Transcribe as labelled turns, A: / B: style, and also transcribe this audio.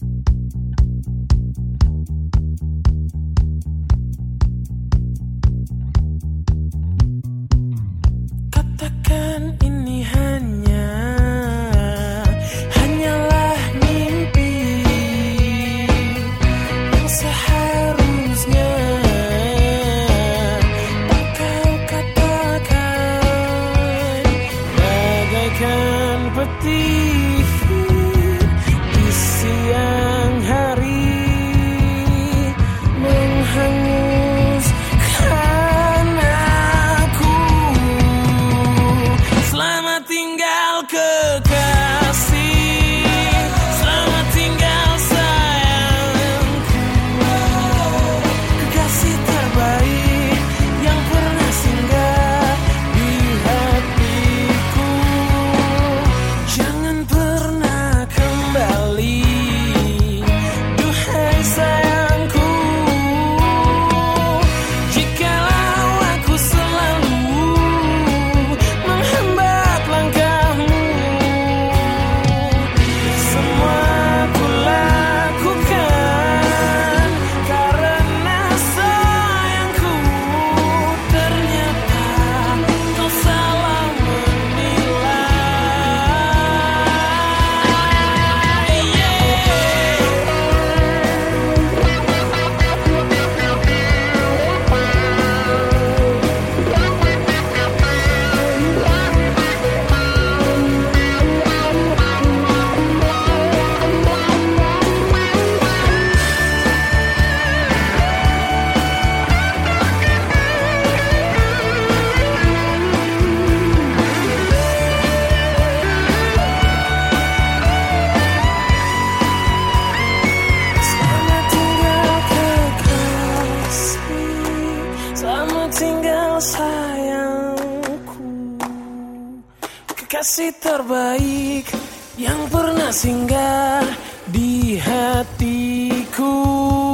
A: Katakan ini hanyalah mimpi yang seharusnya tak kau katakan, bagaikan petir di siang hari menghanguskan aku. Selamat tinggal kekasih, selamat tinggal sayangku, kekasih terbaik yang pernah singgah di hatiku. Jangan pernah kembali, duhai sayangku. Jikalau aku selalu menghambat langkahmu, semua ku lakukan karena sayangku. Ternyata kau salah menilai. Selamat tinggal kekasih, selamat tinggal sayangku, kekasih terbaik yang pernah singgah di hatiku.